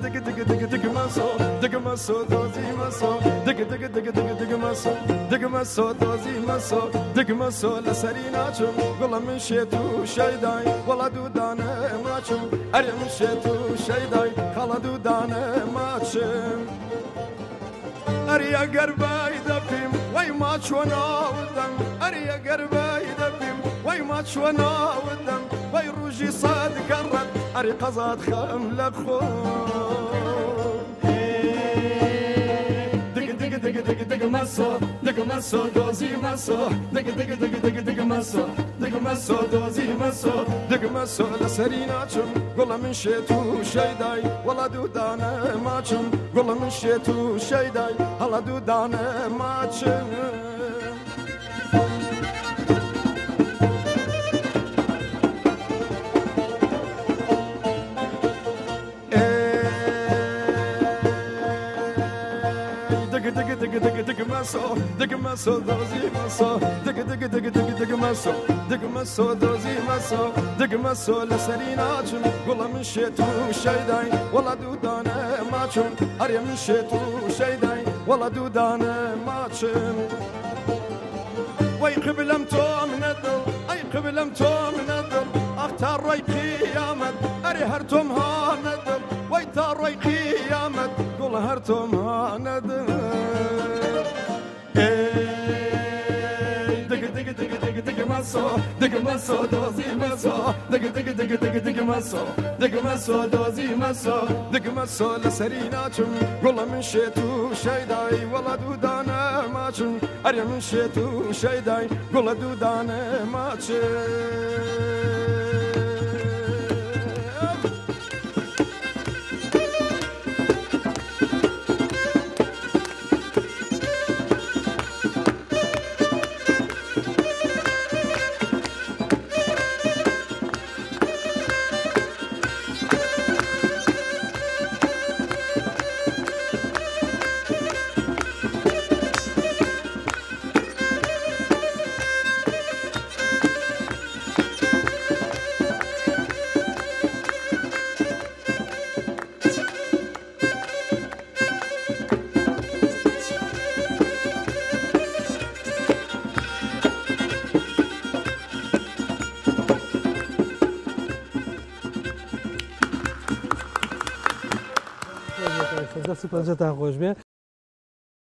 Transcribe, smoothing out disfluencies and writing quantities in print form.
dig dig dig dig maso dozi maso dig dig dig dig dig maso dozi maso dig maso la sarina chum والله من شيتو شيداي والله دودانه ماچم اري من شيتو شيداي خلا دودانه ماچم اري قرباي دبيم وي ماچ وانا ودم اري قرباي دبيم وي ماچ وانا ودم وي روجي صاد قرب اري قزاد خم لخو dig maso dozi maso dig maso la sarina chum والله من شيتو شيداي والله دودانه ماچم والله من شيتو شيداي هلا دودانه ماچم dig maso dozi maso dig maso dozi maso dig maso la sarina chum والله من شيتو شيداي والله دودانه ماچم اري من شيتو شيداي والله دودانه ماچم وي قبلم تو منذل اي قبلم تو منذل اختار ري قيامت اري هرتم ها ندل وي تار ري قيامت قول هرتم ها ندل dig maso dozi maso dig maso dozi maso dig maso la sarina chum والله من شيتو شيداي والله دودانه ماچم اري من شيتو شيداي والله دودانه ماچم دەستی پەنجەتان خۆش بێ